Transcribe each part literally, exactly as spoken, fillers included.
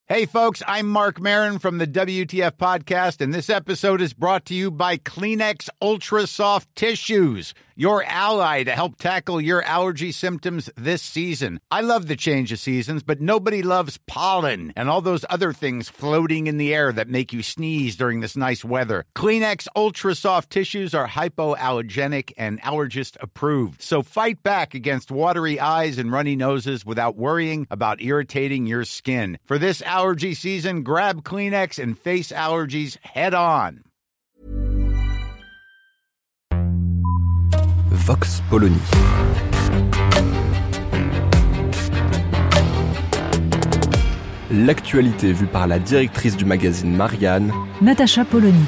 Hey, folks, I'm Mark Maron from the W T F Podcast, and this episode is brought to you by Kleenex Ultra Soft Tissues, your ally to help tackle your allergy symptoms this season. I love the change of seasons, but nobody loves pollen and all those other things floating in the air that make you sneeze during this nice weather. Kleenex Ultra Soft Tissues are hypoallergenic and allergist approved, so fight back against watery eyes and runny noses without worrying about irritating your skin. For this allergy season, grab Kleenex and face allergies head on. Vox Polony. L'actualité vue par la directrice du magazine Marianne, Natacha Polony.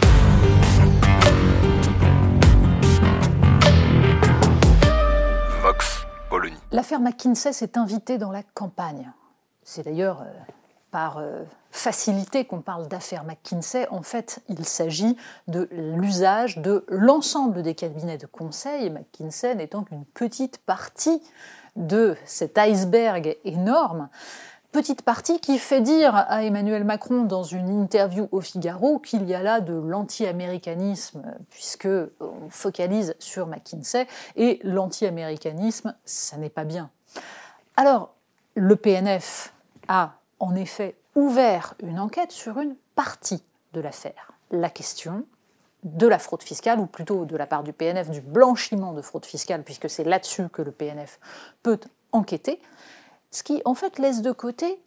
Vox Polony. L'affaire McKinsey s'est invitée dans la campagne. C'est d'ailleurs euh, par euh, facilité qu'on parle d'affaire McKinsey. En fait, il s'agit de l'usage de l'ensemble des cabinets de conseil, McKinsey n'étant qu'une petite partie de cet iceberg énorme. Petite partie qui fait dire à Emmanuel Macron dans une interview au Figaro qu'il y a là de l'anti-américanisme, puisqu'on focalise sur McKinsey, et l'anti-américanisme, ça n'est pas bien. Alors, le P N F a en effet ouvert une enquête sur une partie de l'affaire. La question de la fraude fiscale, ou plutôt de la part du P N F, du blanchiment de fraude fiscale, puisque c'est là-dessus que le P N F peut enquêter, ce qui en fait laisse de côté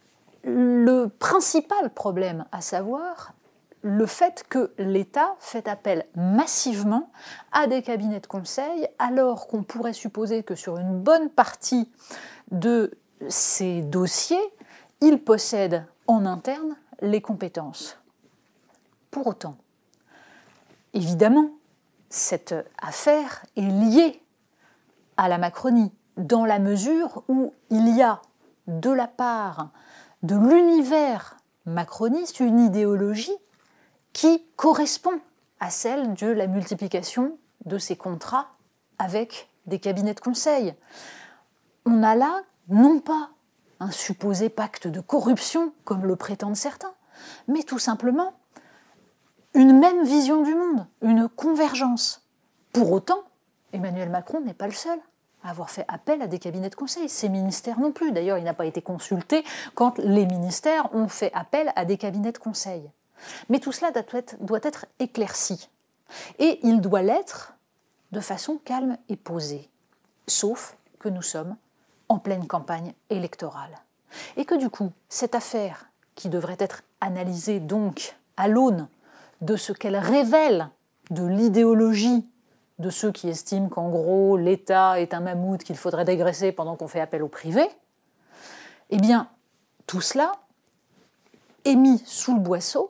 le principal problème, à savoir le fait que l'État fait appel massivement à des cabinets de conseil, alors qu'on pourrait supposer que sur une bonne partie de ces dossiers, il possède en interne les compétences. Pour autant, évidemment, cette affaire est liée à la Macronie, dans la mesure où il y a, de la part de l'univers macroniste, une idéologie qui correspond à celle de la multiplication de ces contrats avec des cabinets de conseil. On a là, non pas un supposé pacte de corruption, comme le prétendent certains, mais tout simplement une même vision du monde, une convergence. Pour autant, Emmanuel Macron n'est pas le seul à avoir fait appel à des cabinets de conseil. Ses ministères non plus. D'ailleurs, il n'a pas été consulté quand les ministères ont fait appel à des cabinets de conseil. Mais tout cela doit être, doit être éclairci. Et il doit l'être de façon calme et posée. Sauf que nous sommes en pleine campagne électorale. Et que du coup, cette affaire, qui devrait être analysée donc à l'aune de ce qu'elle révèle de l'idéologie de ceux qui estiment qu'en gros, l'État est un mammouth qu'il faudrait dégraisser pendant qu'on fait appel au privé, eh bien, tout cela est mis sous le boisseau,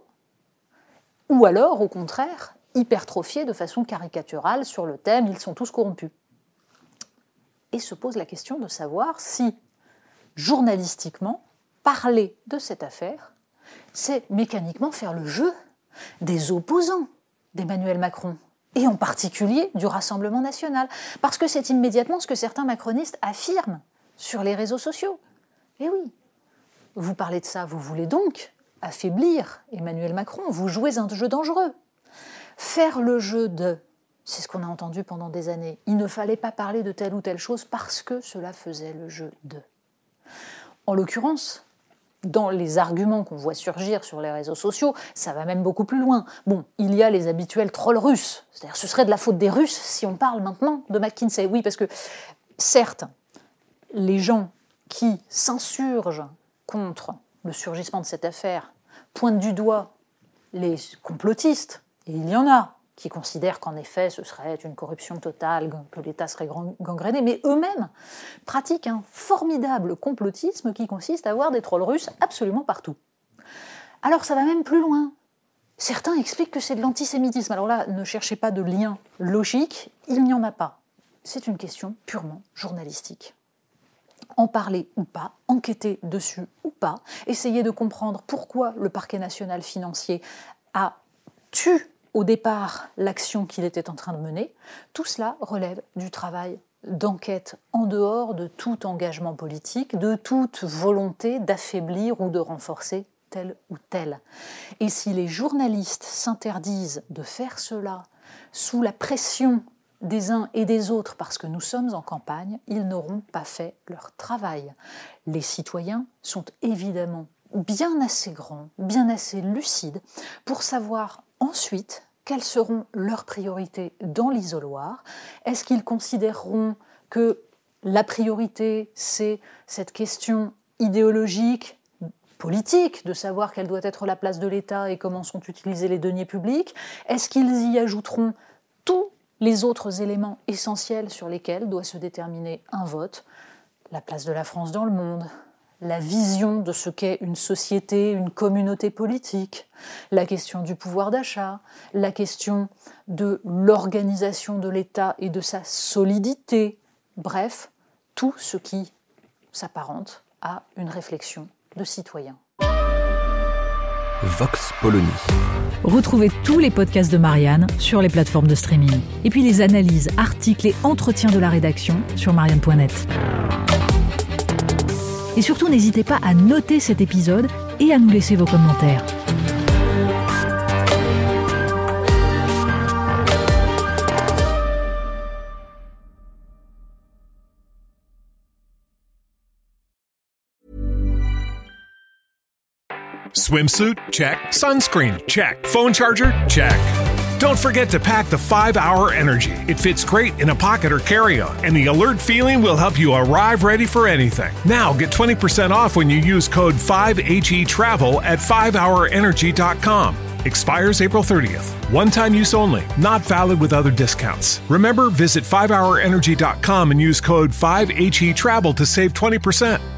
ou alors, au contraire, hypertrophié de façon caricaturale sur le thème « ils sont tous corrompus ». Et se pose la question de savoir si, journalistiquement, parler de cette affaire, c'est mécaniquement faire le jeu des opposants d'Emmanuel Macron, et en particulier du Rassemblement national, parce que c'est immédiatement ce que certains macronistes affirment sur les réseaux sociaux. Et oui, vous parlez de ça, vous voulez donc affaiblir Emmanuel Macron, vous jouez un jeu dangereux. Faire le jeu de... C'est ce qu'on a entendu pendant des années. Il ne fallait pas parler de telle ou telle chose parce que cela faisait le jeu de. En l'occurrence, dans les arguments qu'on voit surgir sur les réseaux sociaux, ça va même beaucoup plus loin. Bon, il y a les habituels trolls russes. C'est-à-dire, ce serait de la faute des Russes si on parle maintenant de McKinsey. Oui, parce que, certes, les gens qui s'insurgent contre le surgissement de cette affaire pointent du doigt les complotistes, et il y en a, qui considèrent qu'en effet ce serait une corruption totale, que l'État serait gangréné, mais eux-mêmes pratiquent un formidable complotisme qui consiste à avoir des trolls russes absolument partout. Alors ça va même plus loin. Certains expliquent que c'est de l'antisémitisme. Alors là, ne cherchez pas de lien logique, il n'y en a pas. C'est une question purement journalistique. En parler ou pas, enquêter dessus ou pas, essayer de comprendre pourquoi le parquet national financier a tué au départ l'action qu'il était en train de mener, tout cela relève du travail d'enquête en dehors de tout engagement politique, de toute volonté d'affaiblir ou de renforcer tel ou tel. Et si les journalistes s'interdisent de faire cela sous la pression des uns et des autres parce que nous sommes en campagne, ils n'auront pas fait leur travail. Les citoyens sont évidemment bien assez grands, bien assez lucides pour savoir ensuite quelles seront leurs priorités dans l'isoloir. Est-ce qu'ils considéreront que la priorité, c'est cette question idéologique, politique, de savoir quelle doit être la place de l'État et comment sont utilisés les deniers publics? Est-ce qu'ils y ajouteront tous les autres éléments essentiels sur lesquels doit se déterminer un vote? La place de la France dans le monde, la vision de ce qu'est une société, une communauté politique, la question du pouvoir d'achat, la question de l'organisation de l'État et de sa solidité, bref, tout ce qui s'apparente à une réflexion de citoyen. Vox Polony. Retrouvez tous les podcasts de Marianne sur les plateformes de streaming. Et puis les analyses, articles et entretiens de la rédaction sur marianne point net. Et surtout, n'hésitez pas à noter cet épisode et à nous laisser vos commentaires. Swimsuit? Check. Sunscreen? Check. Phone charger? Check. Don't forget to pack the five hour Energy. It fits great in a pocket or carry-on, and the alert feeling will help you arrive ready for anything. Now get twenty percent off when you use code five H E travel at five hour energy dot com. Expires April thirtieth. One-time use only. Not valid with other discounts. Remember, visit five hour energy dot com and use code five H E travel to save twenty percent.